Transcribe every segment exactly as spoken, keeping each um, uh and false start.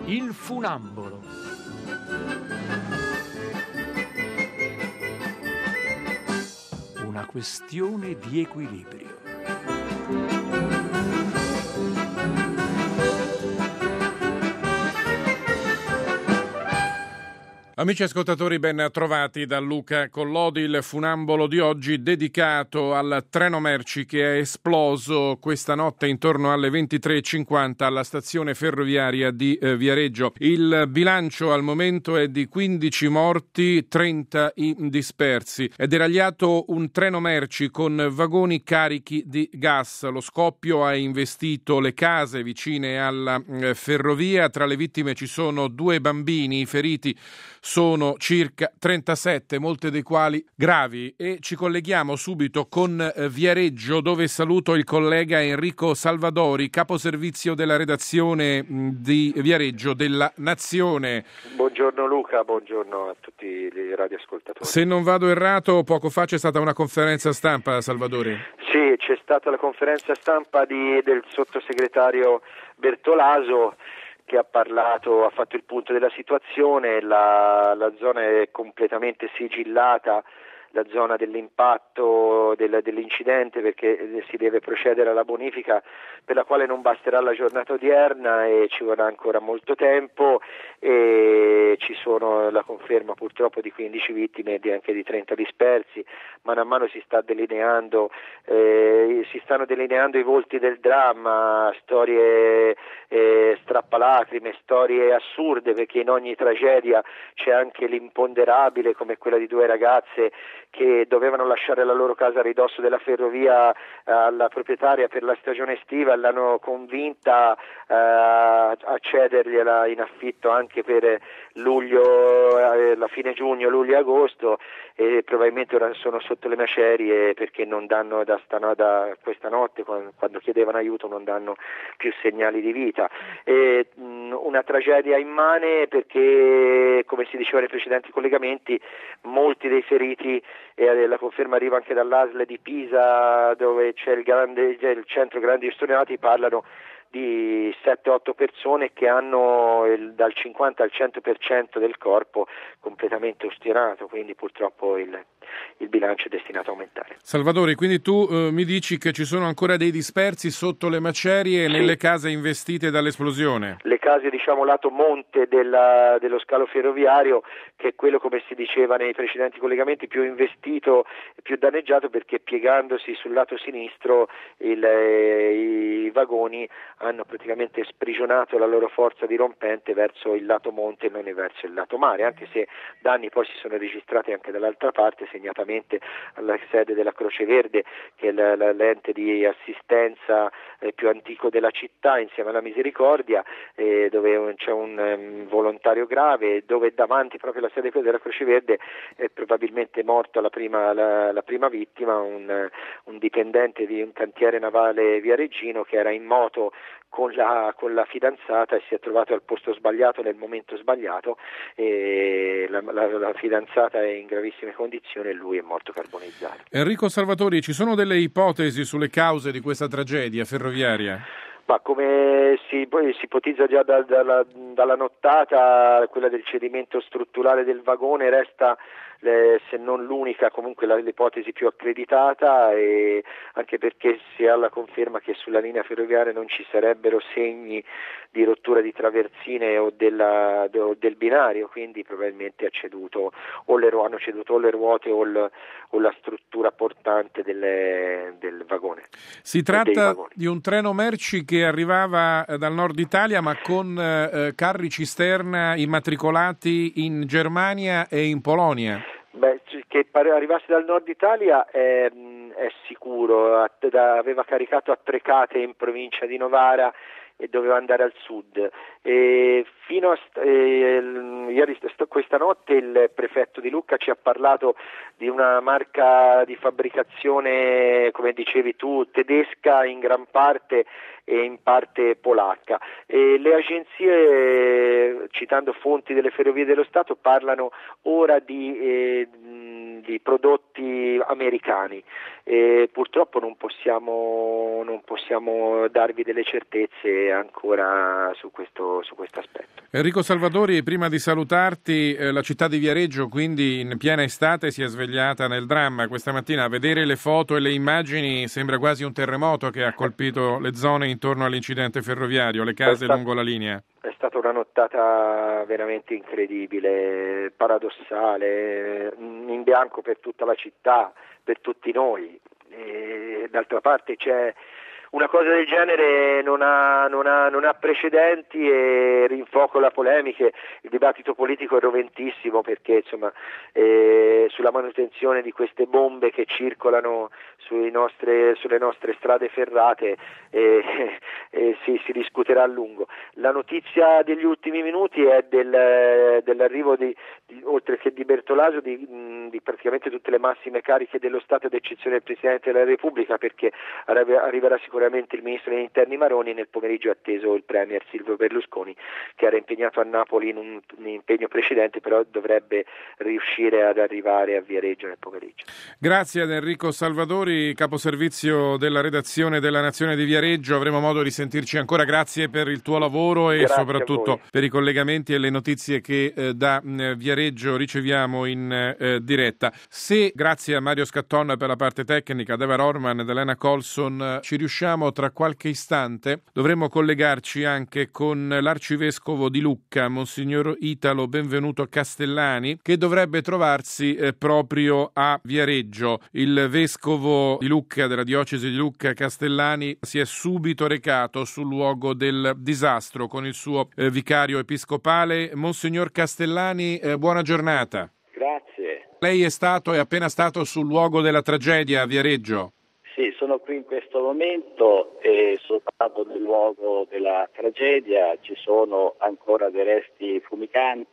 Il funambolo. Una questione di equilibrio. Amici ascoltatori, ben trovati da Luca Collodi. Il funambolo di oggi dedicato al treno merci che è esploso questa notte intorno alle ventitré e cinquanta alla stazione ferroviaria di eh, Viareggio. Il bilancio al momento è di quindici morti, trenta i dispersi. È deragliato un treno merci con vagoni carichi di gas. Lo scoppio ha investito le case vicine alla eh, ferrovia. Tra le vittime ci sono due bambini. I feriti sono circa trentasette, molte dei quali gravi, e ci colleghiamo subito con eh, Viareggio, dove saluto il collega Enrico Salvadori, caposervizio della redazione mh, di Viareggio della Nazione. Buongiorno Luca, buongiorno a tutti i radioascoltatori. Se non vado errato, poco fa c'è stata una conferenza stampa, Salvadori. Sì, c'è stata la conferenza stampa di, del sottosegretario Bertolaso, che ha parlato, ha fatto il punto della situazione. La, la zona è completamente sigillata, la zona dell'impatto del, dell'incidente, perché si deve procedere alla bonifica, per la quale non basterà la giornata odierna e ci vorrà ancora molto tempo, e ci sono la conferma purtroppo di quindici vittime e anche di trenta dispersi. Mano a mano si sta delineando eh, si stanno delineando i volti del dramma, storie eh, strappalacrime, storie assurde, perché in ogni tragedia c'è anche l'imponderabile, come quella di due ragazze che dovevano lasciare la loro casa a ridosso della ferrovia alla proprietaria per la stagione estiva, l'hanno convinta eh, a cedergliela in affitto anche per luglio, eh, la fine giugno, luglio e agosto, e probabilmente ora sono sotto le macerie perché non danno da, stano, da questa notte, quando, quando chiedevano aiuto, non danno più segnali di vita. E, mh, una tragedia immane, perché, come si diceva nei precedenti collegamenti, molti dei feriti, e la conferma arriva anche dall'A S L di Pisa, dove c'è il, grande, il centro grandi ustionati, parlano di sette otto persone che hanno il, dal cinquanta al cento per cento del corpo completamente ustionato, quindi purtroppo il, il bilancio è destinato a aumentare. Salvadori, quindi tu eh, mi dici che ci sono ancora dei dispersi sotto le macerie e sì. nelle case investite dall'esplosione? Le case, diciamo, lato monte della, dello scalo ferroviario, che è quello, come si diceva nei precedenti collegamenti, più investito, più danneggiato, perché piegandosi sul lato sinistro il, eh, i vagoni hanno praticamente sprigionato la loro forza dirompente verso il lato monte e non verso il lato mare, anche se danni poi si sono registrati anche dall'altra parte, segnatamente alla sede della Croce Verde, che è la, la, l'ente di assistenza eh, più antico della città, insieme alla Misericordia, eh, dove c'è un um, volontario grave, dove davanti proprio alla sede della Croce Verde è probabilmente morto la prima, la, la prima vittima, un, un dipendente di un cantiere navale viareggino che era in moto con la, con la fidanzata e si è trovato al posto sbagliato nel momento sbagliato, e la, la, la fidanzata è in gravissime condizioni e lui è morto carbonizzato. Enrico Salvatori, ci sono delle ipotesi sulle cause di questa tragedia ferroviaria? Ma come si, poi si ipotizza già da, dalla, dalla nottata, quella del cedimento strutturale del vagone resta, le, se non l'unica, comunque la, l'ipotesi più accreditata, e anche perché si ha la conferma che sulla linea ferroviaria non ci sarebbero segni di rottura di traversine o, della, o del binario, quindi probabilmente ha ceduto o le, hanno ceduto o le ruote o, il, o la struttura portante delle, del vagone. Si tratta di un treno merci che arrivava dal nord Italia, ma con eh, carri cisterna immatricolati in Germania e in Polonia. Beh, che arrivasse dal nord Italia è, è sicuro, aveva caricato a Trecate in provincia di Novara e doveva andare al sud. E fino a eh, ieri, questa notte il prefetto di Lucca ci ha parlato di una marca di fabbricazione, come dicevi tu, tedesca in gran parte e in parte polacca. E le agenzie, citando fonti delle Ferrovie dello Stato, parlano ora di, eh, di prodotti americani. e purtroppo non possiamo, non possiamo darvi delle certezze ancora su questo, su questo aspetto. Enrico Salvadori, prima di salutarti, eh, la città di Viareggio quindi in piena estate si è svegliata nel dramma. Questa mattina a vedere le foto e le immagini sembra quasi un terremoto che ha colpito le zone intorno all'incidente ferroviario, le case È lungo la linea. È stata una nottata veramente incredibile, paradossale, in bianco per tutta la città, per tutti noi. E d'altra parte c'è una cosa del genere non ha, non ha, non ha precedenti e rinfoco la polemica. Il dibattito politico è roventissimo perché insomma eh, sulla manutenzione di queste bombe che circolano sui nostre, sulle nostre strade ferrate eh, eh, si, si discuterà a lungo. La notizia degli ultimi minuti è del, dell'arrivo di, di, oltre che di Bertolaso di, di praticamente tutte le massime cariche dello Stato ad eccezione del Presidente della Repubblica, perché arriverà sicuramente il Ministro degli Interni Maroni. Nel pomeriggio è atteso il Premier Silvio Berlusconi, che era impegnato a Napoli in un, un impegno precedente, però dovrebbe riuscire ad arrivare a Viareggio nel pomeriggio. Grazie ad Enrico Salvadori, caposervizio della redazione della Nazione di Viareggio. Avremo modo di sentirci ancora. Grazie per il tuo lavoro e Grazie soprattutto per i collegamenti e le notizie che eh, da mh, Viareggio riceviamo in eh, diretta. Se grazie a Mario Scatton per la parte tecnica, ad Eva Rorman ed Elena Colson ci riusciamo tra qualche istante, dovremmo collegarci anche con l'arcivescovo di Lucca, Monsignor Italo Benvenuto Castellani, che dovrebbe trovarsi eh, proprio a Viareggio. Il vescovo di Lucca, della diocesi di Lucca, Castellani, si è subito recato sul luogo del disastro con il suo eh, vicario episcopale. Monsignor Castellani, eh, buona giornata. Grazie. Lei è stato, è appena stato sul luogo della tragedia a Viareggio. Sì, sono qui in questo momento e sono stato nel luogo della tragedia, ci sono ancora dei resti fumicanti,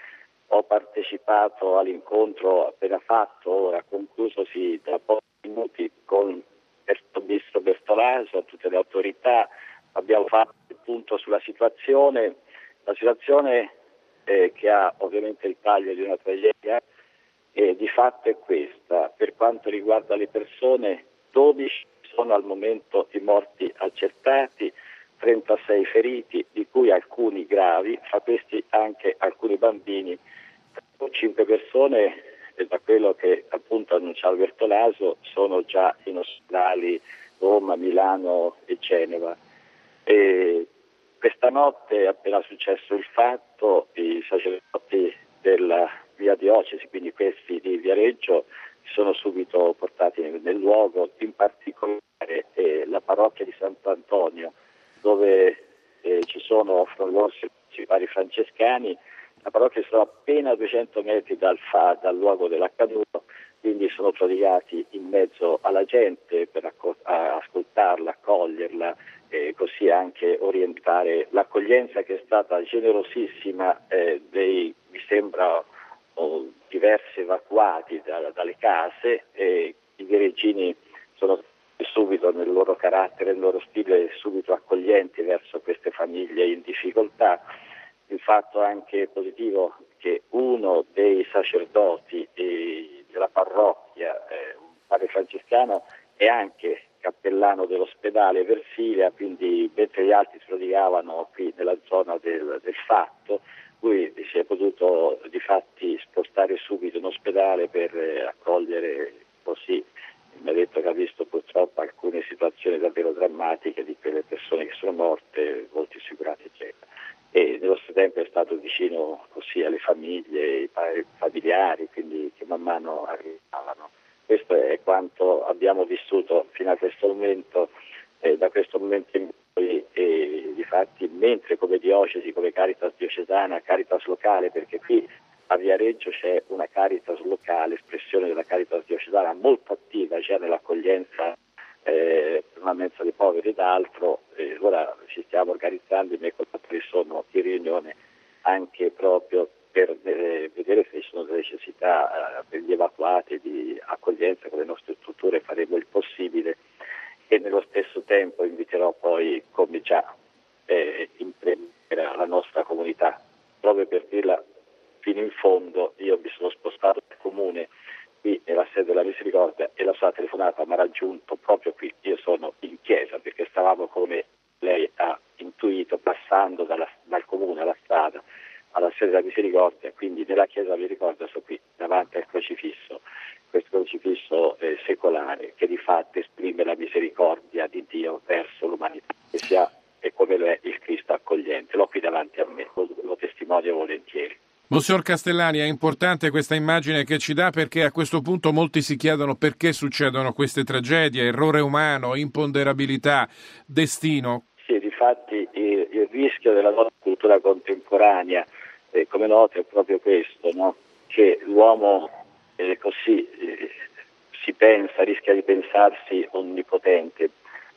ho partecipato all'incontro appena fatto, ora conclusosi da pochi minuti con il ministro Bertolaso, a tutte le autorità, abbiamo fatto il punto sulla situazione, la situazione eh, che ha ovviamente il taglio di una tragedia e di fatto è questa, per quanto riguarda le persone dodici sono al momento i morti accertati, trentasei feriti, di cui alcuni gravi, fra questi anche alcuni bambini, cinque persone, e da quello che appunto annunciava Bertolaso, sono già in ospedali Roma, Milano e Genova. E questa notte, appena successo il fatto, i sacerdoti della via diocesi, quindi questi di Viareggio, sono subito portati nel luogo, in particolare eh, la parrocchia di Sant'Antonio, dove eh, ci sono frolorsi principali francescani. La parrocchia sono appena a duecento metri dal, fa, dal luogo dell'accaduto, quindi sono prodigati in mezzo alla gente per acco- ascoltarla, accoglierla e così anche orientare l'accoglienza che è stata generosissima eh, dei, mi sembra, oh, diversi evacuati da, dalle case e i viareggini sono subito nel loro carattere, nel loro stile subito accoglienti verso queste famiglie in difficoltà. Il fatto anche positivo che uno dei sacerdoti eh, della parrocchia, eh, un padre francescano, è anche cappellano dell'ospedale Versilia, quindi mentre gli altri si prodigavano qui nella zona del, del fatto, lui si è potuto difatti spostare subito in ospedale per eh, accogliere così. Mi ha detto che ha visto purtroppo alcune situazioni davvero drammatiche di quelle persone che sono morte, volti assicurati eccetera. E nello stesso tempo è stato vicino così alle famiglie, ai familiari, quindi che man mano arrivavano. Questo è quanto abbiamo vissuto fino a questo momento, eh, da questo momento in poi, e difatti mentre come diocesi, come Caritas diocesana, Caritas locale, perché qui a Viareggio c'è una Caritas locale, espressione della Caritas diocesana molto attiva già nell'accoglienza eh, per una mensa dei poveri ed altro, eh, ora ci stiamo organizzando, i miei collaboratori sono in riunione anche proprio per eh, vedere se ci sono delle necessità eh, per gli evacuati di accoglienza con le nostre strutture, faremo il possibile e nello stesso tempo inviterò poi, come già eh, in premiera, la nostra comunità, proprio per dirla fino in fondo. Io mi sono spostato dal comune qui nella sede della Misericordia e la sua telefonata mi ha intuito passando dalla, dal comune alla strada, alla sede della misericordia, quindi nella chiesa della misericordia sto qui davanti al crocifisso, questo crocifisso eh, secolare che di fatto esprime la misericordia di Dio verso l'umanità, che sia e come lo è il Cristo accogliente. L'ho qui davanti a me, lo, lo testimonio volentieri. Monsignor Castellani, è importante questa immagine che ci dà, perché a questo punto molti si chiedono perché succedono queste tragedie, errore umano, imponderabilità, destino. Sì, difatti il, il rischio della nostra cultura contemporanea, eh, come noto, è proprio questo, no? Che l'uomo eh, così eh, si pensa, rischia di pensarsi onnipotente.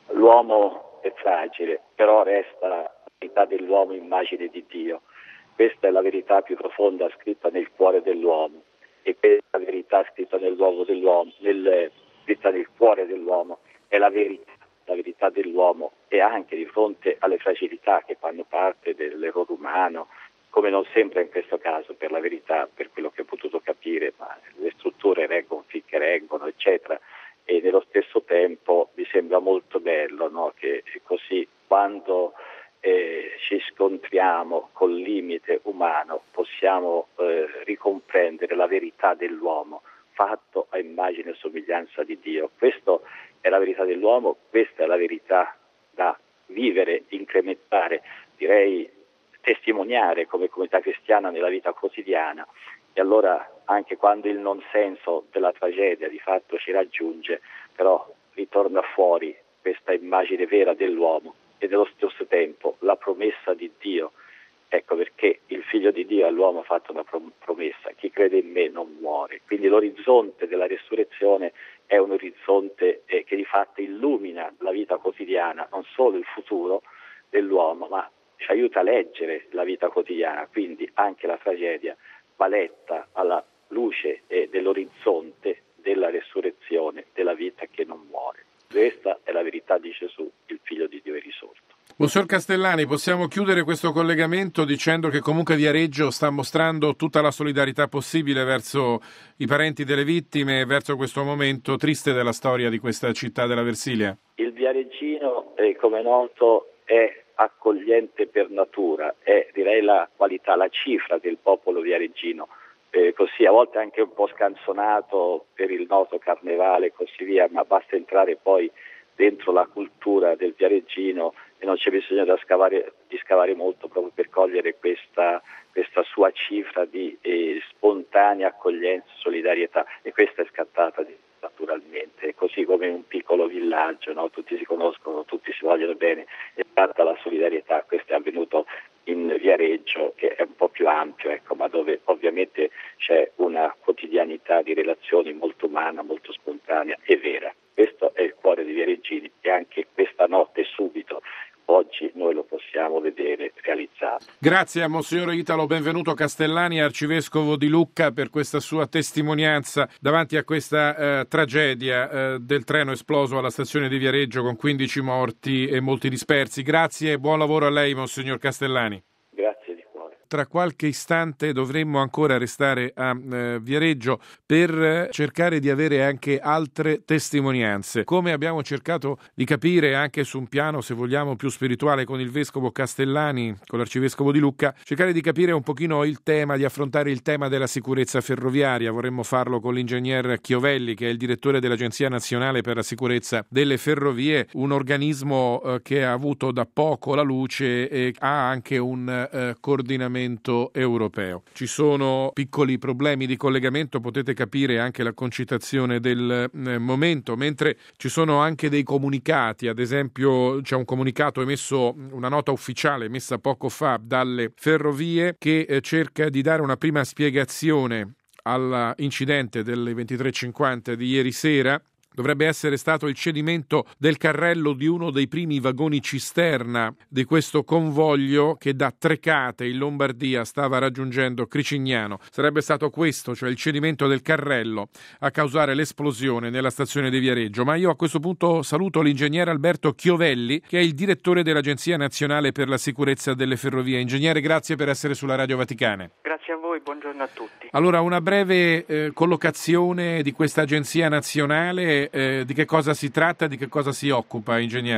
L'uomo è fragile, però resta la verità dell'uomo immagine di Dio. Questa è la verità più profonda scritta nel cuore dell'uomo, e questa verità scritta nell'uomo dell'uomo, nel, scritta nel cuore dell'uomo, è la verità, la verità dell'uomo, e anche di fronte alle fragilità che fanno parte dell'errore umano, come non sempre in questo caso, per la verità, per quello che ho potuto capire, ma le strutture reggono finché reggono, eccetera, e nello stesso tempo mi sembra molto bello, no? Che così quando Eh, ci scontriamo col limite umano possiamo eh, ricomprendere la verità dell'uomo fatto a immagine e somiglianza di Dio. Questa è la verità dell'uomo, questa è la verità da vivere, incrementare, direi testimoniare come comunità cristiana nella vita quotidiana. E allora anche quando il non senso della tragedia di fatto ci raggiunge, però ritorna fuori questa immagine vera dell'uomo e nello stesso tempo la promessa di Dio. Ecco perché il Figlio di Dio all'uomo ha fatto una promessa: chi crede in me non muore. Quindi l'orizzonte della resurrezione è un orizzonte eh, che di fatto illumina la vita quotidiana, non solo il futuro dell'uomo, ma ci aiuta a leggere la vita quotidiana. Quindi anche la tragedia va letta alla luce eh, dell'orizzonte della resurrezione, della vita che non muore. Questa è la verità di Gesù, il Figlio di Dio è risorto. Monsignor Castellani, possiamo chiudere questo collegamento dicendo che comunque Viareggio sta mostrando tutta la solidarietà possibile verso i parenti delle vittime e verso questo momento triste della storia di questa città della Versilia. Il viareggino, eh, come è noto, è accogliente per natura, è direi la qualità, la cifra del popolo viareggino. Eh, così a volte anche un po' scanzonato per il noto carnevale e così via, ma basta entrare poi dentro la cultura del viareggino e non c'è bisogno da scavare, di scavare molto proprio per cogliere questa, questa sua cifra di eh, spontanea accoglienza, solidarietà, e questa è scattata di, naturalmente, così come in un piccolo villaggio, no? Tutti si conoscono, tutti si vogliono bene, è scatta la solidarietà. Questo è avvenuto in Viareggio, che è un po' più ampio, ecco, ma dove ovviamente c'è una quotidianità di relazioni molto umana, molto spontanea e vera. Questo è il cuore dei viareggini, e anche questa notte subito oggi noi lo possiamo vedere realizzato. Grazie a Monsignor Italo Benvenuto Castellani, arcivescovo di Lucca, per questa sua testimonianza davanti a questa eh, tragedia eh, del treno esploso alla stazione di Viareggio con quindici morti e molti dispersi. Grazie e buon lavoro a lei, Monsignor Castellani. Grazie di cuore. Tra qualche istante dovremmo ancora restare a eh, Viareggio per cercare di avere anche altre testimonianze, come abbiamo cercato di capire anche su un piano, se vogliamo, più spirituale con il vescovo Castellani, con l'arcivescovo di Lucca, cercare di capire un pochino il tema, di affrontare il tema della sicurezza ferroviaria. Vorremmo farlo con l'ingegner Chiovelli, che è il direttore dell'Agenzia Nazionale per la Sicurezza delle Ferrovie, un organismo eh, che ha avuto da poco la luce e ha anche un eh, coordinamento europeo. Ci sono piccoli problemi di collegamento, potete capire anche la concitazione del eh, momento, mentre ci sono anche dei comunicati. Ad esempio c'è un comunicato emesso, una nota ufficiale emessa poco fa dalle ferrovie, che eh, cerca di dare una prima spiegazione all'incidente delle ventitré e cinquanta di ieri sera. Dovrebbe essere stato il cedimento del carrello di uno dei primi vagoni cisterna di questo convoglio che da Trecate in Lombardia stava raggiungendo Cricignano. Sarebbe stato questo, cioè il cedimento del carrello, a causare l'esplosione nella stazione di Viareggio. Ma io a questo punto saluto l'ingegnere Alberto Chiovelli, che è il direttore dell'Agenzia Nazionale per la Sicurezza delle Ferrovie. Ingegnere, grazie per essere sulla Radio Vaticana. Grazie a voi, buongiorno a tutti. Allora, una breve eh, collocazione di questa Agenzia Nazionale. Eh, di che cosa si tratta, di che cosa si occupa, ingegnere?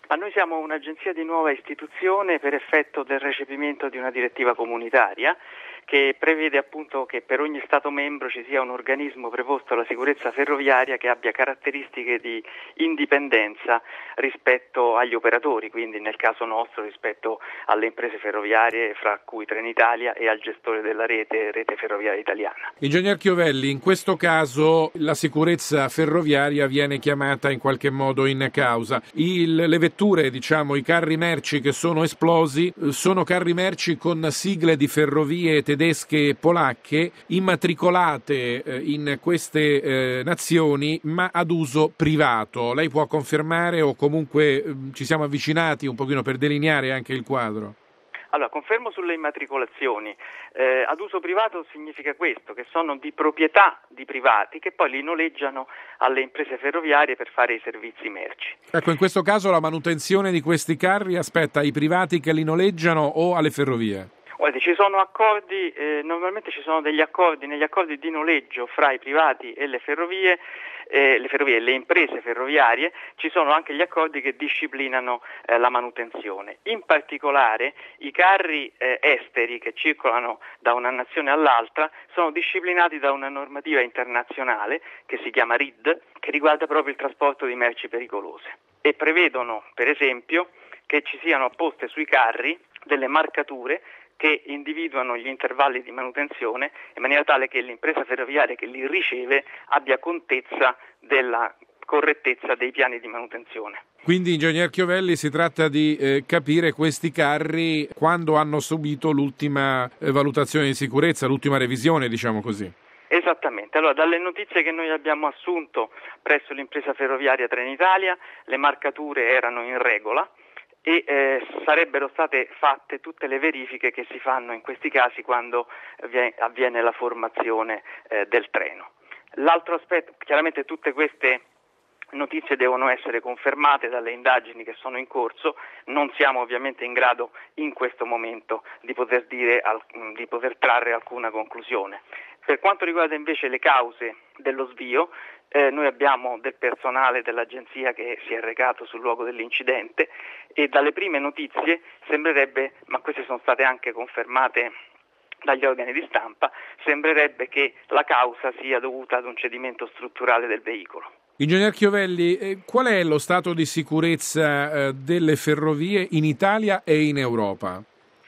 Ma noi siamo un'agenzia di nuova istituzione per effetto del recepimento di una direttiva comunitaria che prevede appunto che per ogni Stato membro ci sia un organismo preposto alla sicurezza ferroviaria che abbia caratteristiche di indipendenza rispetto agli operatori, quindi nel caso nostro rispetto alle imprese ferroviarie, fra cui Trenitalia, e al gestore della rete, rete ferroviaria italiana. Ingegner Chiovelli, in questo caso la sicurezza ferroviaria viene chiamata in qualche modo in causa. Il, le vetture, diciamo, i carri merci che sono esplosi, sono carri merci con sigle di ferrovie tedesche e polacche immatricolate eh, in queste eh, nazioni ma ad uso privato. Lei può confermare o comunque eh, ci siamo avvicinati un pochino per delineare anche il quadro? Allora, confermo sulle immatricolazioni. Eh, ad uso privato significa questo, che sono di proprietà di privati che poi li noleggiano alle imprese ferroviarie per fare i servizi merci. Ecco, in questo caso la manutenzione di questi carri aspetta ai privati che li noleggiano o alle ferrovie? Guardi, ci sono accordi, eh, normalmente ci sono degli accordi, negli accordi di noleggio fra i privati e le ferrovie, eh, le ferrovie e le imprese ferroviarie, ci sono anche gli accordi che disciplinano eh, la manutenzione. In particolare i carri eh, esteri che circolano da una nazione all'altra sono disciplinati da una normativa internazionale che si chiama R I D, che riguarda proprio il trasporto di merci pericolose e prevedono, per esempio, che ci siano apposte sui carri delle marcature che individuano gli intervalli di manutenzione in maniera tale che l'impresa ferroviaria che li riceve abbia contezza della correttezza dei piani di manutenzione. Quindi, ingegner Chiovelli, si tratta di eh, capire questi carri quando hanno subito l'ultima eh, valutazione di sicurezza, l'ultima revisione, diciamo così. Esattamente, allora dalle notizie che noi abbiamo assunto presso l'impresa ferroviaria Trenitalia, le marcature erano in regola e eh, sarebbero state fatte tutte le verifiche che si fanno in questi casi quando avviene, avviene la formazione eh, del treno. L'altro aspetto, chiaramente tutte queste notizie devono essere confermate dalle indagini che sono in corso, non siamo ovviamente in grado in questo momento di poter dire, di poter trarre alcuna conclusione. Per quanto riguarda invece le cause dello svio, Eh, noi abbiamo del personale dell'agenzia che si è recato sul luogo dell'incidente e dalle prime notizie sembrerebbe, ma queste sono state anche confermate dagli organi di stampa, sembrerebbe che la causa sia dovuta ad un cedimento strutturale del veicolo. Ingegner Chiovelli, eh, qual è lo stato di sicurezza eh, delle ferrovie in Italia e in Europa?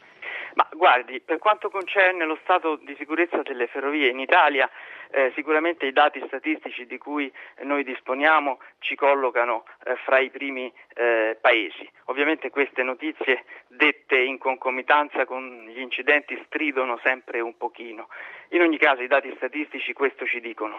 Ma guardi, per quanto concerne lo stato di sicurezza delle ferrovie in Italia, eh, sicuramente i dati statistici di cui noi disponiamo ci collocano eh, fra i primi eh, paesi. Ovviamente queste notizie dette in concomitanza con gli incidenti stridono sempre un pochino. In ogni caso i dati statistici questo ci dicono.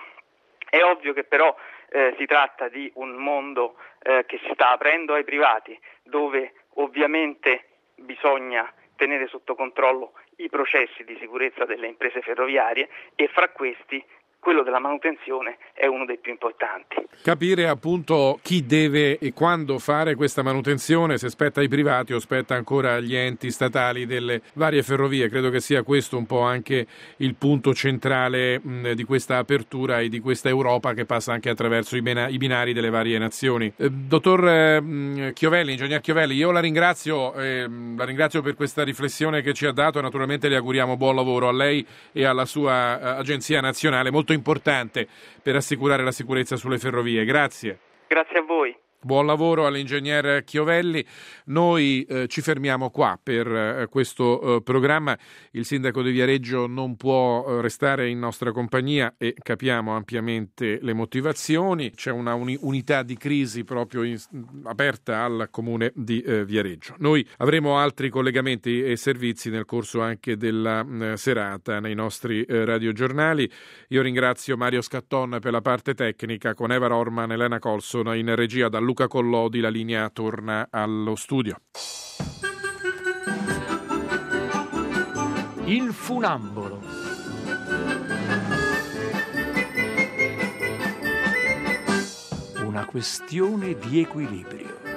È ovvio che però eh, si tratta di un mondo eh, che si sta aprendo ai privati, dove ovviamente bisogna tenere sotto controllo i processi di sicurezza delle imprese ferroviarie e fra questi quello della manutenzione è uno dei più importanti. Capire appunto chi deve e quando fare questa manutenzione, se spetta ai privati o spetta ancora agli enti statali delle varie ferrovie. Credo che sia questo un po' anche il punto centrale mh, di questa apertura e di questa Europa che passa anche attraverso i, bena- i binari delle varie nazioni. Eh, dottor eh, Chiovelli, ingegner Chiovelli, io la ringrazio, eh, la ringrazio per questa riflessione che ci ha dato e naturalmente le auguriamo buon lavoro a lei e alla sua eh, agenzia nazionale, molto importante per assicurare la sicurezza sulle ferrovie. Grazie. Grazie a voi. Buon lavoro all'ingegner Chiovelli. Noi eh, ci fermiamo qua per eh, questo eh, programma. Il sindaco di Viareggio non può eh, restare in nostra compagnia e capiamo ampiamente le motivazioni. C'è una uni- unità di crisi proprio in, aperta al comune di eh, Viareggio. Noi avremo altri collegamenti e servizi nel corso anche della eh, serata nei nostri eh, radiogiornali. Io ringrazio Mario Scatton per la parte tecnica, con Eva Rorman e Elena Colson in regia da Luca Collodi. La linea torna allo studio. Il funambolo. Una questione di equilibrio.